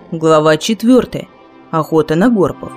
Глава 4. Охота на горпов.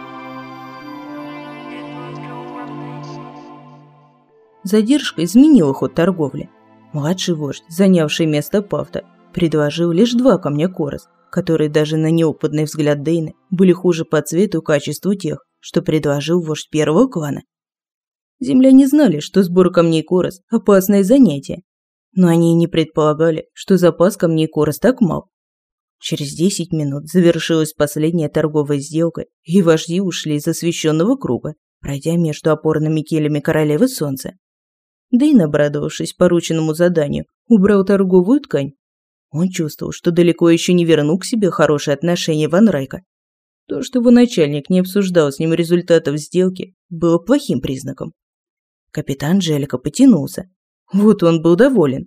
Задержка изменила ход торговли. Младший вождь, занявший место Павта, предложил лишь 2 камня корос, которые даже на неопытный взгляд Дейна были хуже по цвету и качеству тех, что предложил вождь первого клана. Земляне знали, что сбор камней корос – опасное занятие, но они и не предполагали, что запас камней корос так мал. Через 10 минут завершилась последняя торговая сделка, и вожди ушли из освещенного круга, пройдя между опорными келями королевы солнца. Дейн, обрадовавшись порученному заданию, убрал торговую ткань. Он чувствовал, что далеко еще не вернул к себе хорошее отношение Ван Райка. То, что его начальник не обсуждал с ним результатов сделки, было плохим признаком. Капитан Джелика потянулся. Вот он был доволен.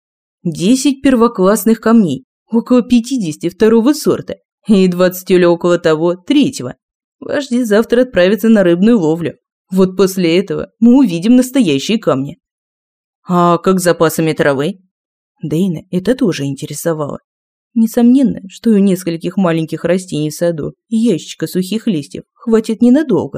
10 первоклассных камней. Около 50 второго сорта и 20 или около того третьего. Вожди завтра отправятся на рыбную ловлю. Вот после этого мы увидим настоящие камни. А как с запасами травы? Дейна это тоже интересовало. Несомненно, что у нескольких маленьких растений в саду и ящичка сухих листьев хватит ненадолго.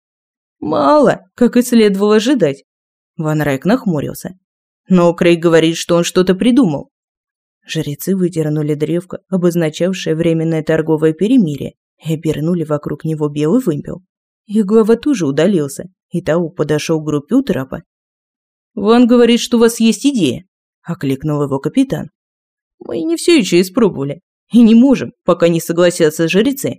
Мало, как и следовало ожидать. Ван Райк нахмурился. Но Крейг говорит, что он что-то придумал. Жрецы выдернули древко, обозначавшее временное торговое перемирие, и обернули вокруг него белый вымпел. Их глава тоже удалился, и Тау подошел к группе у трапа. «Ван говорит, что у вас есть идея», – окликнул его капитан. «Мы не все еще испробовали, и не можем, пока не согласятся жрецы».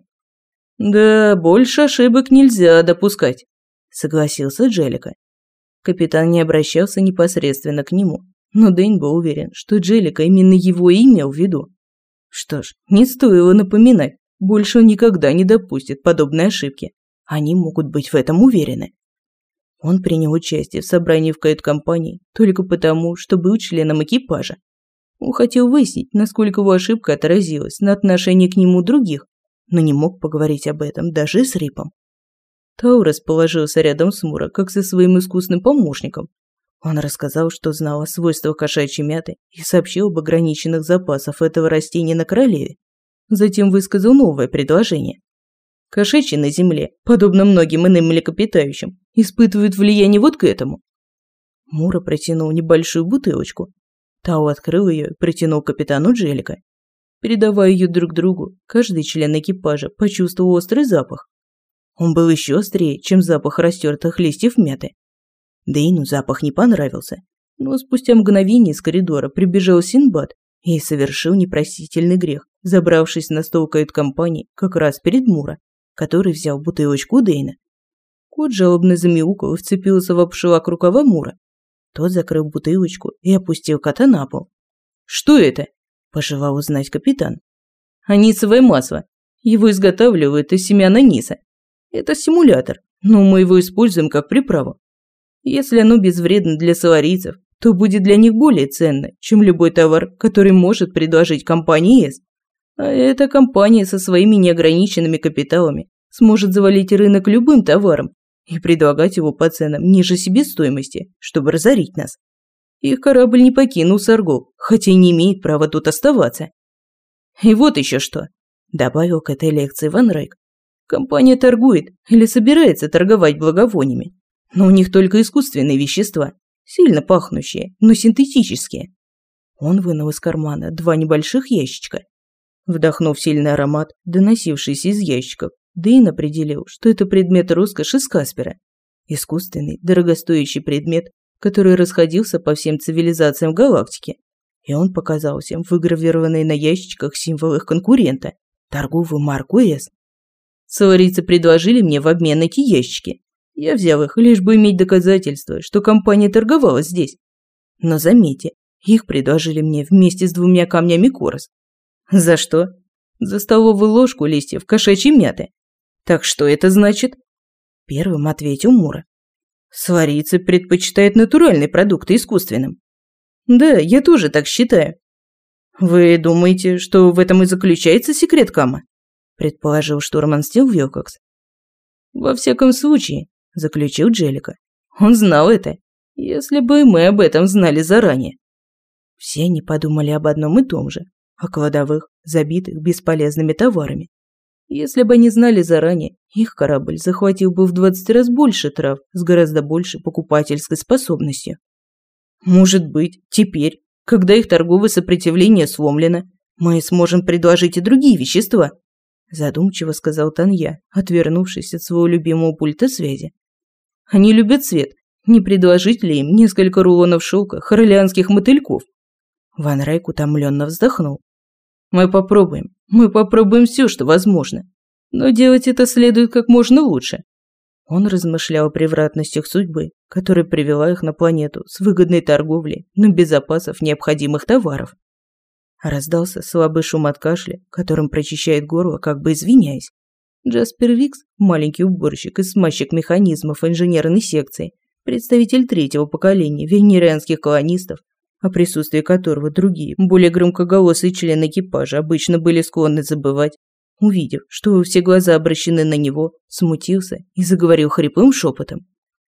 «Да, больше ошибок нельзя допускать», – согласился Джелика. Капитан не обращался непосредственно к нему. Но Дейн был уверен, что Джелика именно его и имел в виду. Что ж, не стоило напоминать, больше он никогда не допустит подобной ошибки. Они могут быть в этом уверены. Он принял участие в собрании в кают-компании только потому, что был членом экипажа. Он хотел выяснить, насколько его ошибка отразилась на отношении к нему других, но не мог поговорить об этом даже с Рипом. Тау расположился рядом с Мура, как со своим искусным помощником. Он рассказал, что знал о свойствах кошачьей мяты и сообщил об ограниченных запасах этого растения на королеве. Затем высказал новое предложение. Кошачьи на земле, подобно многим иным млекопитающим, испытывают влияние вот к этому. Мура протянул небольшую бутылочку. Тау открыл ее и протянул капитану Джелика. Передавая ее друг другу, каждый член экипажа почувствовал острый запах. Он был еще острее, чем запах растертых листьев мяты. Дейну запах не понравился, но спустя мгновение из коридора прибежал Синдбад и совершил непростительный грех, забравшись на стол кают-компании как раз перед Мура, который взял бутылочку у Дейна. Кот жалобно замяукал и вцепился в обшлак рукава Мура. Тот закрыл бутылочку и опустил кота на пол. «Что это?» – пожелал узнать капитан. «Анисовое масло. Его изготавливают из семян аниса. Это симулятор, но мы его используем как приправу. Если оно безвредно для соларийцев, то будет для них более ценно, чем любой товар, который может предложить компания С. А эта компания со своими неограниченными капиталами сможет завалить рынок любым товаром и предлагать его по ценам ниже себестоимости, чтобы разорить нас. Их корабль не покинул Саргол, хотя и не имеет права тут оставаться. И вот еще что, добавил к этой лекции Ван Райк. Компания торгует или собирается торговать благовониями. Но у них только искусственные вещества, сильно пахнущие, но синтетические. Он вынул из кармана 2 небольших ящичка. Вдохнув сильный аромат, доносившийся из ящиков, Дейн определил, что это предмет роскоши с Каспера. Искусственный, дорогостоящий предмет, который расходился по всем цивилизациям галактики. И он показал всем выгравированные на ящичках символ их конкурента – торговую марку С. Соларийцы предложили мне в обмен эти ящики. Я взял их, лишь бы иметь доказательства, что компания торговала здесь. Но заметьте, их предложили мне вместе с 2 камнями корос. За что? За столовую ложку листьев кошачьей мяты. Так что это значит? Первым ответил Мура. Соларийцы предпочитают натуральные продукты искусственным. Да, я тоже так считаю. Вы думаете, что в этом и заключается секрет Кама? Предположил штурман Стил Вилкокс. Во всяком случае, заключил Джелика. Он знал это, если бы мы об этом знали заранее. Все они подумали об одном и том же, о кладовых, забитых бесполезными товарами. Если бы они знали заранее, их корабль захватил бы в 20 раз больше трав с гораздо большей покупательской способностью. Может быть, теперь, когда их торговое сопротивление сломлено, мы сможем предложить и другие вещества, задумчиво сказал Танья, отвернувшись от своего любимого пульта связи. Они любят свет. Не предложить ли им несколько рулонов шелка хорлианских мотыльков? Ван Райк утомленно вздохнул. Мы попробуем все, что возможно. Но делать это следует как можно лучше. Он размышлял о превратностях судьбы, которая привела их на планету с выгодной торговлей, но без запасов необходимых товаров. Раздался слабый шум от кашля, которым прочищает горло, как бы извиняясь. Джаспер Викс, маленький уборщик из смазчик механизмов инженерной секции, представитель третьего поколения венерианских колонистов, о присутствии которого другие, более громкоголосые члены экипажа обычно были склонны забывать, увидев, что все глаза обращены на него, смутился и заговорил хриплым шепотом.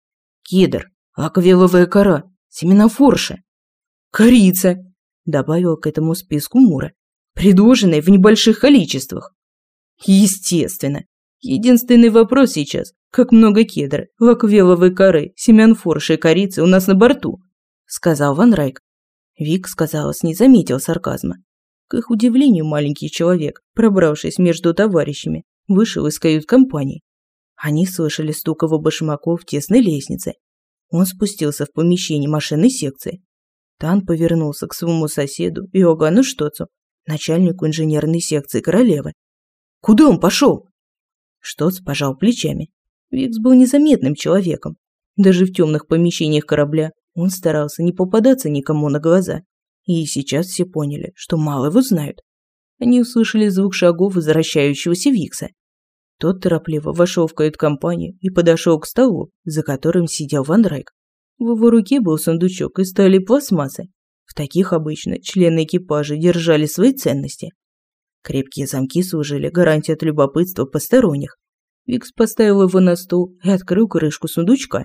«Кедр, аквиловая кора, семена форша, корица», добавил к этому списку Мура, предложенные в небольших количествах. Естественно. Единственный вопрос сейчас, как много кедра, лаквеловой коры, семян форша и корицы у нас на борту, сказал Ван Райк. Викс, казалось, не заметил сарказма. К их удивлению, маленький человек, пробравшись между товарищами, вышел из кают-компании. Они слышали стук его башмаков в тесной лестнице. Он спустился в помещение машинной секции. Тан повернулся к своему соседу Иоганну Штоцу, начальнику инженерной секции королевы. «Куда он пошел?» Штоц пожал плечами. Викс был незаметным человеком. Даже в темных помещениях корабля он старался не попадаться никому на глаза. И сейчас все поняли, что мало его знают. Они услышали звук шагов возвращающегося Викса. Тот торопливо вошел в кают-компанию и подошел к столу, за которым сидел Ван Райк. В его руке был сундучок из стали и пластмассы. В таких обычно члены экипажа держали свои ценности. Крепкие замки служили гарантией от любопытства посторонних. Викс поставил его на стол и открыл крышку сундучка.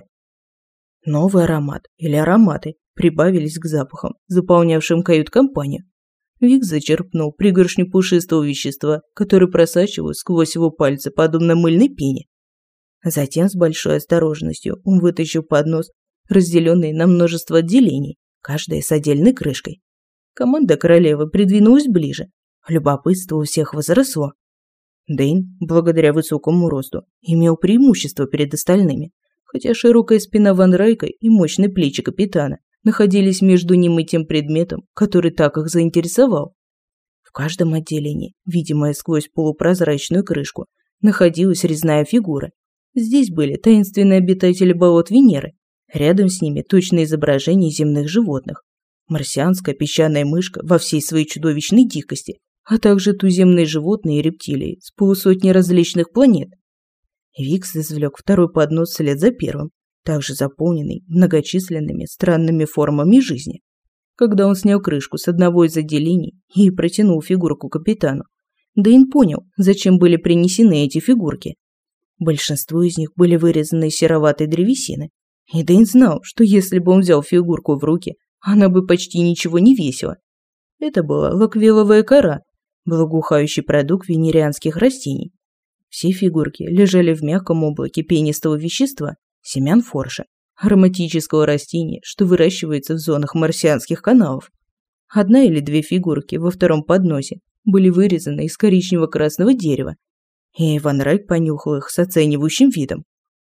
Новый аромат или ароматы прибавились к запахам, заполнявшим кают-компанию. Викс зачерпнул пригоршню пушистого вещества, которое просачивалось сквозь его пальцы, подобно мыльной пене. Затем с большой осторожностью он вытащил поднос, разделенный на множество отделений, каждая с отдельной крышкой. Команда королевы придвинулась ближе. Любопытство у всех возросло. Дэйн, благодаря высокому росту, имел преимущество перед остальными, хотя широкая спина Ван Райка и мощные плечи капитана находились между ним и тем предметом, который так их заинтересовал. В каждом отделении, видимая сквозь полупрозрачную крышку, находилась резная фигура. Здесь были таинственные обитатели болот Венеры, рядом с ними точные изображения земных животных. Марсианская песчаная мышка во всей своей чудовищной дикости, а также туземные животные и рептилии с полусотни различных планет. Викс извлек второй поднос вслед за первым, также заполненный многочисленными странными формами жизни. Когда он снял крышку с одного из отделений и протянул фигурку капитану, Дэйн понял, зачем были принесены эти фигурки. Большинство из них были вырезаны из сероватой древесины, и Дэйн знал, что если бы он взял фигурку в руки, она бы почти ничего не весила. Это была лаквеловая кора, благоухающий продукт венерианских растений. Все фигурки лежали в мягком облаке пенистого вещества, семян форша, ароматического растения, что выращивается в зонах марсианских каналов. Одна или две фигурки во втором подносе были вырезаны из коричнево-красного дерева, и Ван Райк понюхал их с оценивающим видом.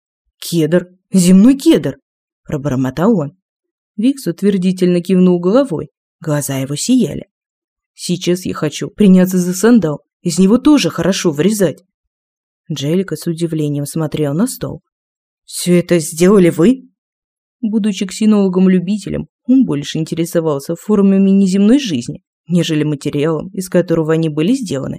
«Кедр! Земной кедр!» – пробормотал он. Викс утвердительно кивнул головой, глаза его сияли. «Сейчас я хочу приняться за сандал, из него тоже хорошо вырезать». Джелика с удивлением смотрел на стол. «Все это сделали вы?» Будучи ксенологом-любителем, он больше интересовался формами неземной жизни, нежели материалом, из которого они были сделаны.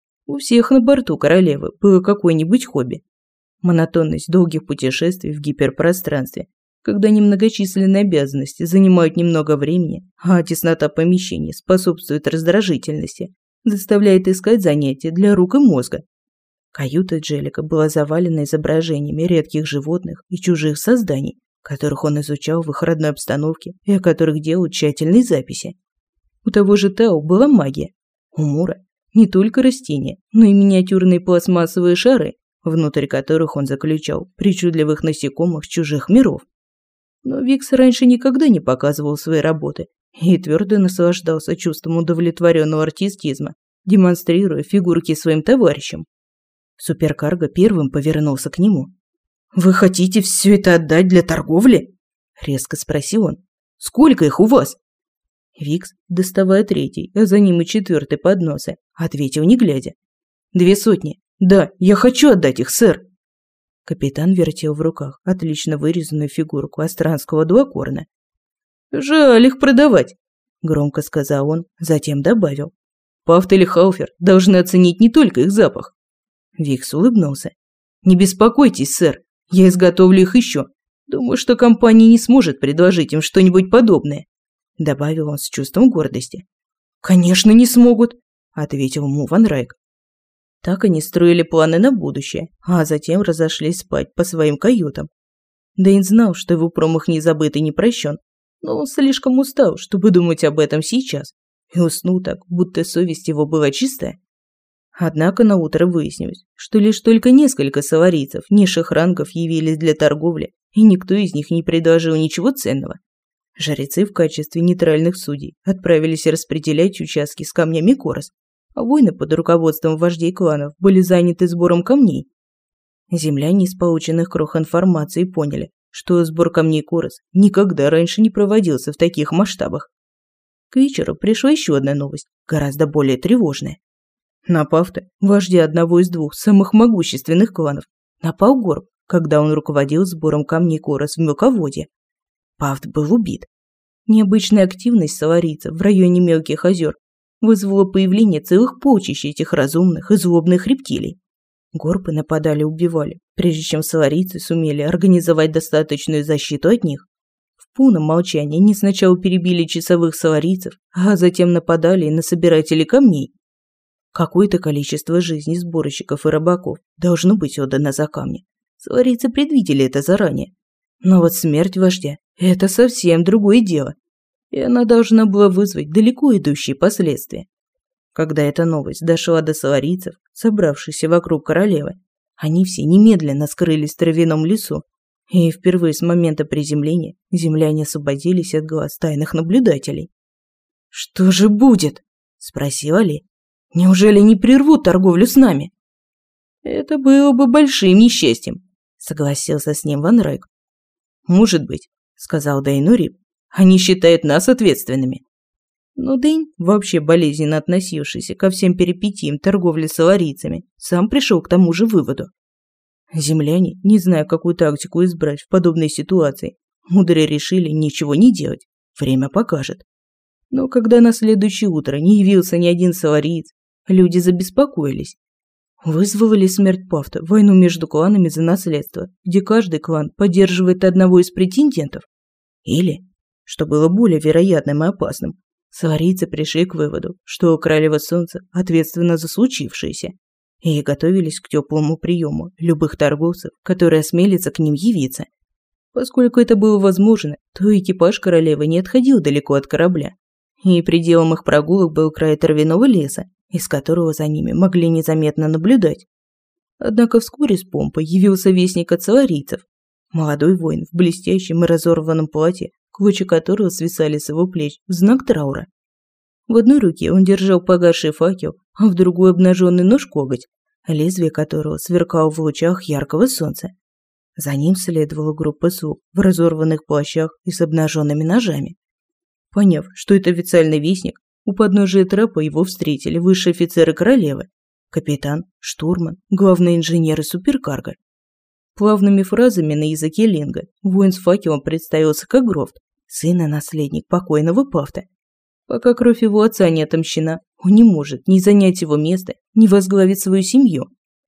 У всех на борту королевы было какое-нибудь хобби. Монотонность долгих путешествий в гиперпространстве, когда немногочисленные обязанности занимают немного времени, а теснота помещений способствует раздражительности, заставляет искать занятия для рук и мозга. Каюта Джелика была завалена изображениями редких животных и чужих созданий, которых он изучал в их родной обстановке и о которых делал тщательные записи. У того же Тао была магия. У Мура не только растения, но и миниатюрные пластмассовые шары, внутрь которых он заключал причудливых насекомых чужих миров. Но Викс раньше никогда не показывал своей работы и твердо наслаждался чувством удовлетворенного артистизма, демонстрируя фигурки своим товарищам. Суперкарго первым повернулся к нему. «Вы хотите все это отдать для торговли?» – резко спросил он. «Сколько их у вас?» Викс, доставая третий, а за ним и четвертый подносы, ответил не глядя. 200. Да, я хочу отдать их, сэр. Капитан вертел в руках отлично вырезанную фигурку астранского дуокорна. «Жаль их продавать», – громко сказал он, затем добавил. «Пафт или Хауфер должны оценить не только их запах». Викс улыбнулся. «Не беспокойтесь, сэр, я изготовлю их еще. Думаю, что компания не сможет предложить им что-нибудь подобное», – добавил он с чувством гордости. «Конечно, не смогут», – ответил ему Ван Райк. Так они строили планы на будущее, а затем разошлись спать по своим каютам. Дэйн знал, что его промах не забыт и не прощен, но он слишком устал, чтобы думать об этом сейчас, и уснул так, будто совесть его была чистая. Однако наутро выяснилось, что лишь только несколько саварийцев низших рангов явились для торговли, и никто из них не предложил ничего ценного. Жрецы в качестве нейтральных судей отправились распределять участки с камнями Корос, а воины под руководством вождей кланов были заняты сбором камней. Земляне из полученных крох информации поняли, что сбор камней Корос никогда раньше не проводился в таких масштабах. К вечеру пришла еще одна новость, гораздо более тревожная. На Пафта, вождя одного из двух самых могущественных кланов, напал Горб, когда он руководил сбором камней Корос в мелководье. Пафт был убит. Необычная активность саварийцев в районе Мелких озер вызвало появление целых полчищ этих разумных и злобных рептилий. Горпы нападали и убивали, прежде чем саварийцы сумели организовать достаточную защиту от них. В полном молчании они сначала перебили часовых саварийцев, а затем нападали и на собирателей камней. Какое-то количество жизней сборщиков и рыбаков должно быть отдано за камни. Саварийцы предвидели это заранее. Но вот смерть вождя – это совсем другое дело. И она должна была вызвать далеко идущие последствия. Когда эта новость дошла до саварийцев, собравшихся вокруг королевы, они все немедленно скрылись в травяном лесу, и впервые с момента приземления земляне освободились от глаз тайных наблюдателей. «Что же будет?» – спросила Ли. «Неужели не прервут торговлю с нами?» «Это было бы большим несчастьем», – согласился с ним Ван Райк. «Может быть», – сказал Дэйн Урип. «Они считают нас ответственными». Но Дэйн, вообще болезненно относившийся ко всем перипетиям торговли с саварийцами, сам пришел к тому же выводу. Земляне, не зная, какую тактику избрать в подобной ситуации, мудро решили ничего не делать. Время покажет. Но когда на следующее утро не явился ни один савариец, люди забеспокоились. Вызвала ли смерть Пафта войну между кланами за наследство, где каждый клан поддерживает одного из претендентов? Или, что было более вероятным и опасным, саварийцы пришли к выводу, что королева солнца ответственна за случившееся, и готовились к теплому приему любых торговцев, которые осмелятся к ним явиться. Поскольку это было возможно, то экипаж королевы не отходил далеко от корабля, и пределом их прогулок был край травяного леса, из которого за ними могли незаметно наблюдать. Однако вскоре с помпой явился вестник от саварийцев, молодой воин в блестящем и разорванном платье, клочья которого свисали с его плеч в знак траура. В одной руке он держал погасший факел, а в другой обнаженный нож-коготь, лезвие которого сверкало в лучах яркого солнца. За ним следовала группа слуг в разорванных плащах и с обнаженными ножами. Поняв, что это официальный вестник, у подножия трапа его встретили высшие офицеры королевы, капитан, штурман, главный инженер и суперкарго. Плавными фразами на языке линга воин с факелом представился как Грофт, сын и наследник покойного Пафта. Пока кровь его отца не отомщена, он не может ни занять его место, ни возглавить свою семью.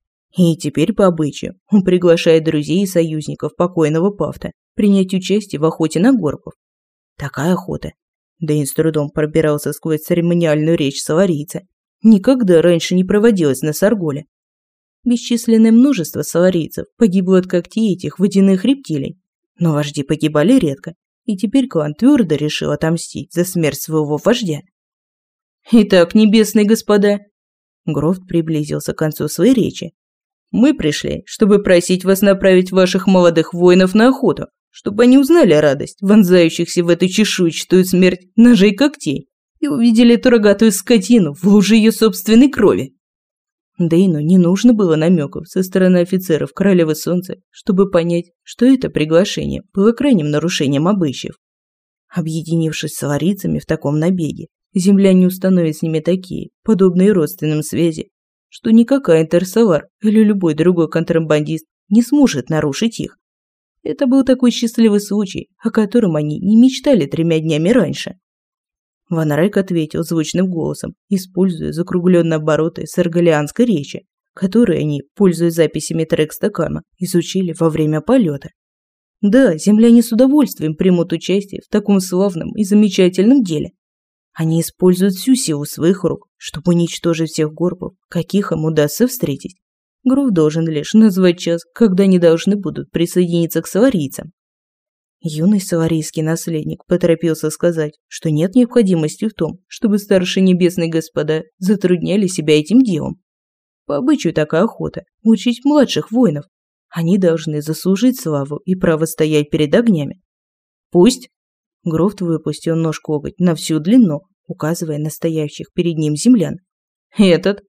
И теперь по обычаю он приглашает друзей и союзников покойного Пафта принять участие в охоте на горпов. Такая охота, Дэйн с трудом пробирался сквозь церемониальную речь саварийца, никогда раньше не проводилась на Сарголе. Бесчисленное множество саварийцев погибло от когтей этих водяных рептилий, но вожди погибали редко, и теперь клан твердо решил отомстить за смерть своего вождя. «Итак, небесные господа», Грофт приблизился к концу своей речи. «Мы пришли, чтобы просить вас направить ваших молодых воинов на охоту, чтобы они узнали радость вонзающихся в эту чешуйчатую смерть ножей и когтей и увидели эту рогатую скотину в луже ее собственной крови». Дейну не нужно было намеков со стороны офицеров Королевы Солнца, чтобы понять, что это приглашение было крайним нарушением обычаев. Объединившись с аварийцами в таком набеге, земляне установят с ними такие, подобные родственным связи, что никакая интерсолар или любой другой контрабандист не сможет нарушить их. Это был такой счастливый случай, о котором они не мечтали 3 днями раньше. Ван Райк ответил звучным голосом, используя закругленные обороты саргалианской речи, которые они, пользуясь записями Трекстакама, изучили во время полета. Да, земляне с удовольствием примут участие в таком славном и замечательном деле. Они используют всю силу своих рук, чтобы уничтожить всех горпов, каких им удастся встретить. Гроф должен лишь назвать час, когда они должны будут присоединиться к саварийцам. Юный саварийский наследник поторопился сказать, что нет необходимости в том, чтобы старшие небесные господа затрудняли себя этим делом. По обычаю такая охота – учить младших воинов. Они должны заслужить славу и право стоять перед огнями. Пусть. Грофт выпустил нож-коготь на всю длину, указывая на стоящих перед ним землян. Этот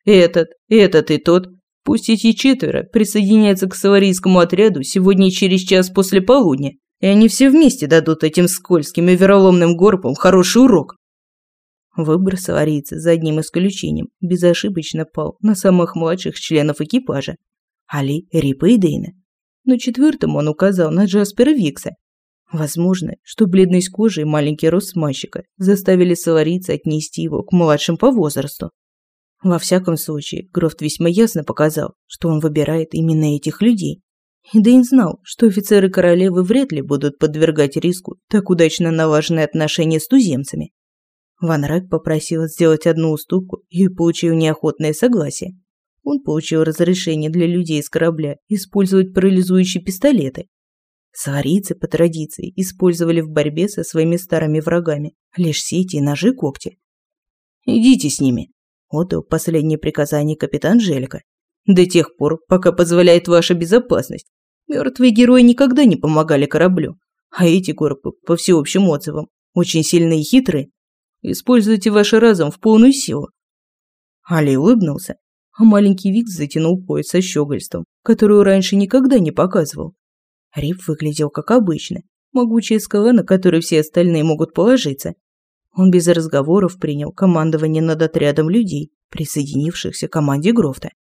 и тот. Пусть эти 4 присоединяются к саварийскому отряду сегодня через час после полудня. И они все вместе дадут этим скользким и вероломным горпам хороший урок. Выбор саварийца, за одним исключением, безошибочно пал на самых младших членов экипажа – Али, Рипа и Дейна. Но 4-м он указал на Джаспера Викса. Возможно, что бледность кожи и маленький рост мальчика заставили саварийца отнести его к младшим по возрасту. Во всяком случае, Грофт весьма ясно показал, что он выбирает именно этих людей. И Дейн знал, что офицеры королевы вряд ли будут подвергать риску так удачно налаженные отношения с туземцами. Ван Райк попросил сделать одну уступку и получил неохотное согласие. Он получил разрешение для людей с корабля использовать парализующие пистолеты. Саварийцы по традиции использовали в борьбе со своими старыми врагами лишь сети и ножи и когти. «Идите с ними», – отдал последнее приказание капитан Желька. «До тех пор, пока позволяет ваша безопасность. Мертвые герои никогда не помогали кораблю, а эти горпы, по всеобщим отзывам, очень сильны и хитры. Используйте ваш разум в полную силу». Али улыбнулся, а маленький Викс затянул пояс со щегольством, которую раньше никогда не показывал. Рип выглядел как обычно, могучая скала, на которую все остальные могут положиться. Он без разговоров принял командование над отрядом людей, присоединившихся к команде Грофта.